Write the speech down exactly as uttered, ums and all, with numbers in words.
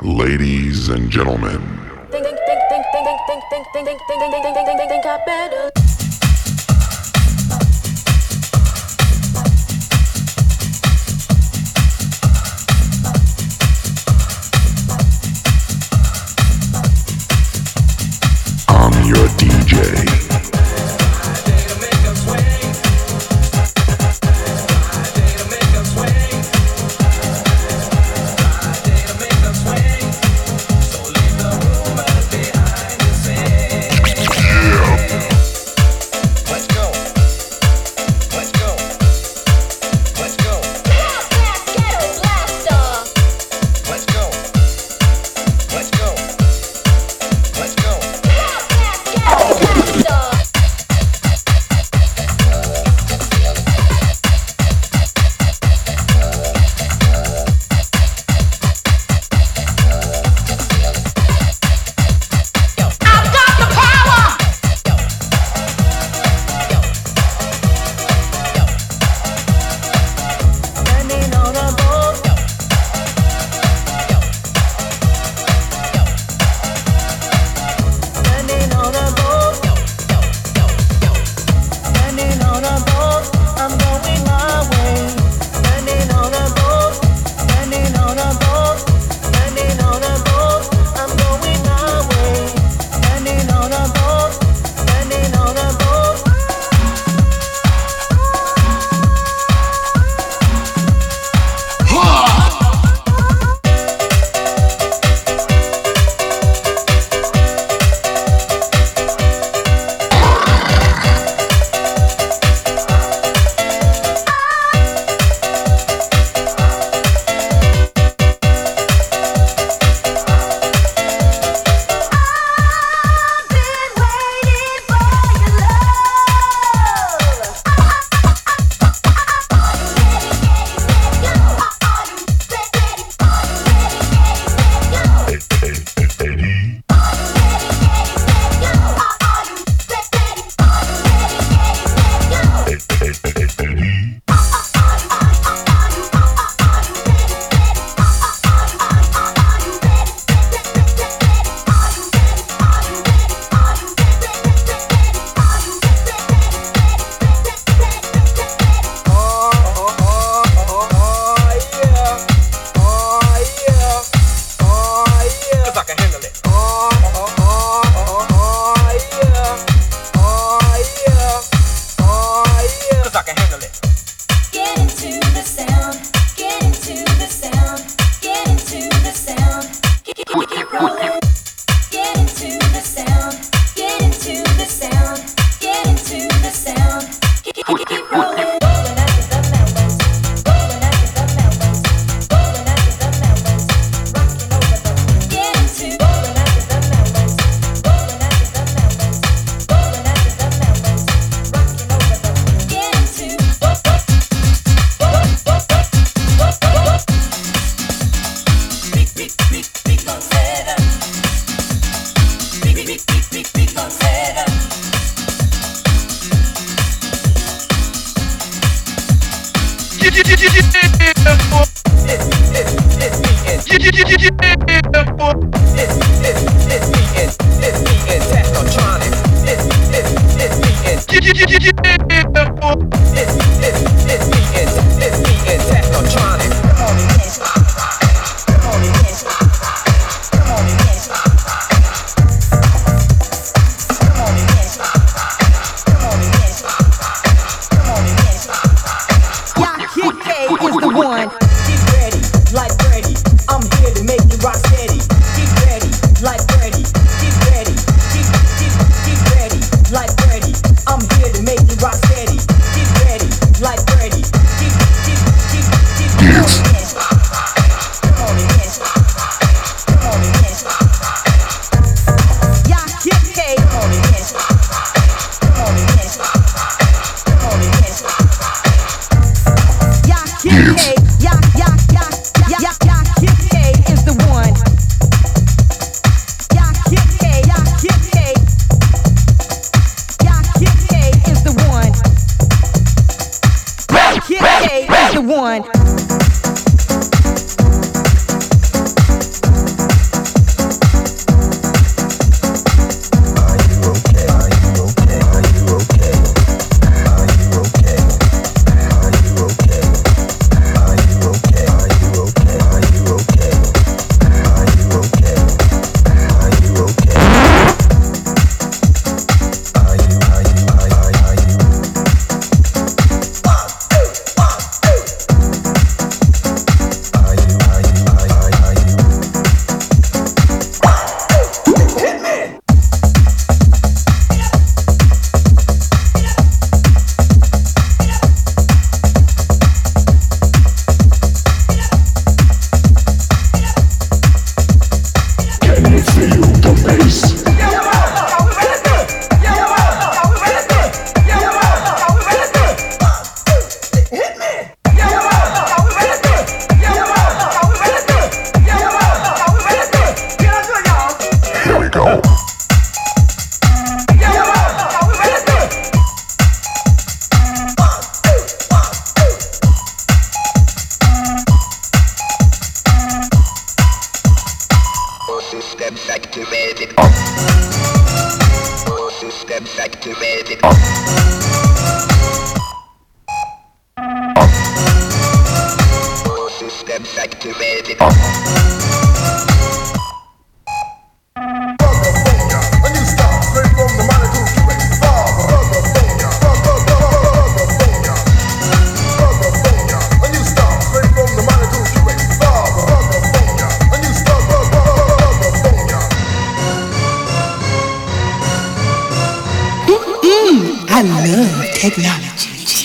Ladies and gentlemen. Think, think, think, think, think, think, think, think, think, think, think, think, think, think, think, think I better. I'm your D J. Like Brady, I'm here to make you rock steady. Get ready. System activated. System activated. System activated. A new style, straight from the Malibu Cuban. California, California, California. A new style, straight from the Malibu Cuban. California, a new style, California. Mm, I love technology.